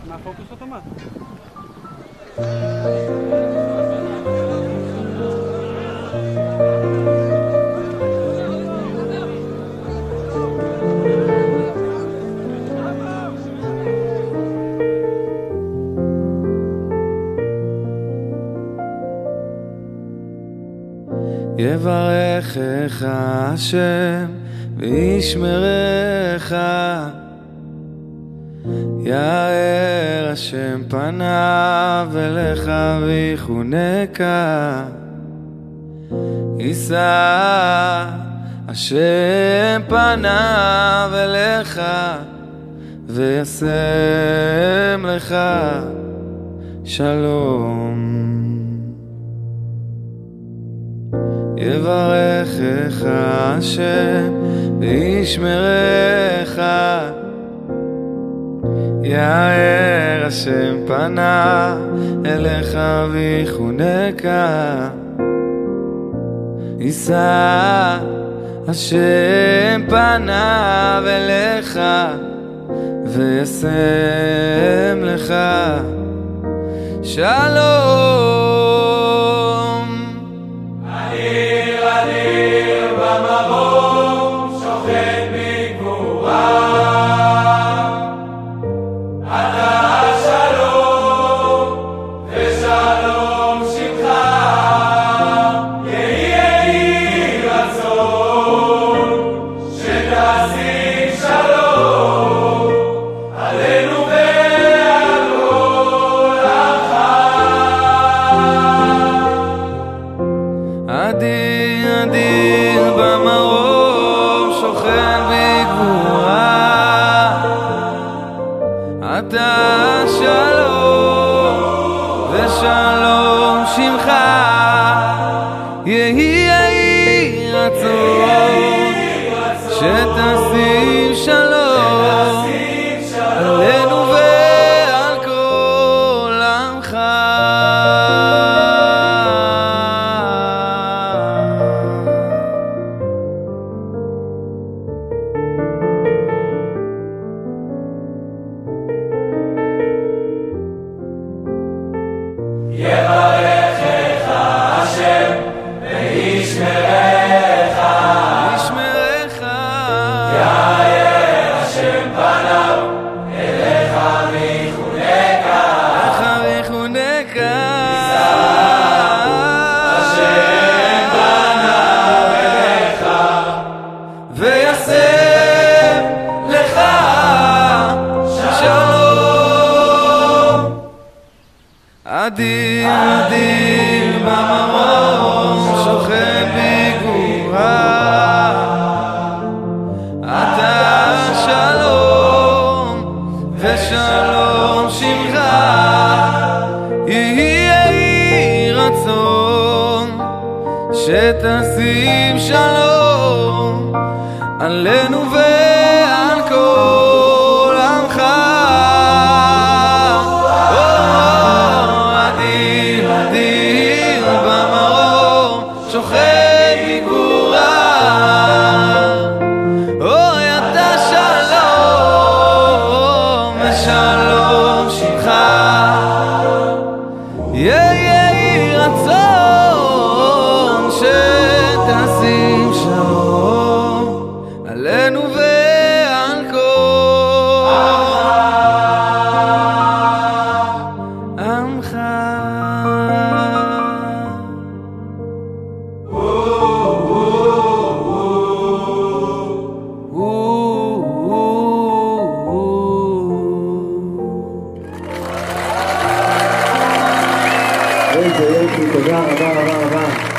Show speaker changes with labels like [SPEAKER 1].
[SPEAKER 1] מהפוקוס אוטומט.
[SPEAKER 2] יברכך השם וישמרך, יאר השם פניו אליך ויחונקה, יישא השם פניו אליך וישם לך שלום. יברכך השם וישמרך, יאר השם פניו אליך ויחונקה, יישא השם פניו אליך וישם לך שלום.
[SPEAKER 3] אדיר במרום שוכן בגבורה, אתה שלום ושלום שמך, יהי רצון שתשים שלום עלינו ועל כל עמך.
[SPEAKER 2] אדיר אדיר במרום שוכן בגבורה, אתה שלום ושלום שמך, יהי רצון שתשים שלום עלינו ועל כל עמך.
[SPEAKER 3] יברכך השם וישמרך, יאר השם פניו אליך ויחונקה, יישא השם פניו אליך
[SPEAKER 2] וישם לך שלום. אדיר אדיר במרום שוכן בגבורה, אתה שלום ושלום שמך, יהי רצון שתשים שלום עלינו ועל כל עמך. אדיר במרום שוכן בגבורה, אוי אתה שלום ושלום שמך, יהי רצון שתשים שלום עלינו ועל כל עמך.
[SPEAKER 4] איזה יופי, תודה רבה רבה רבה.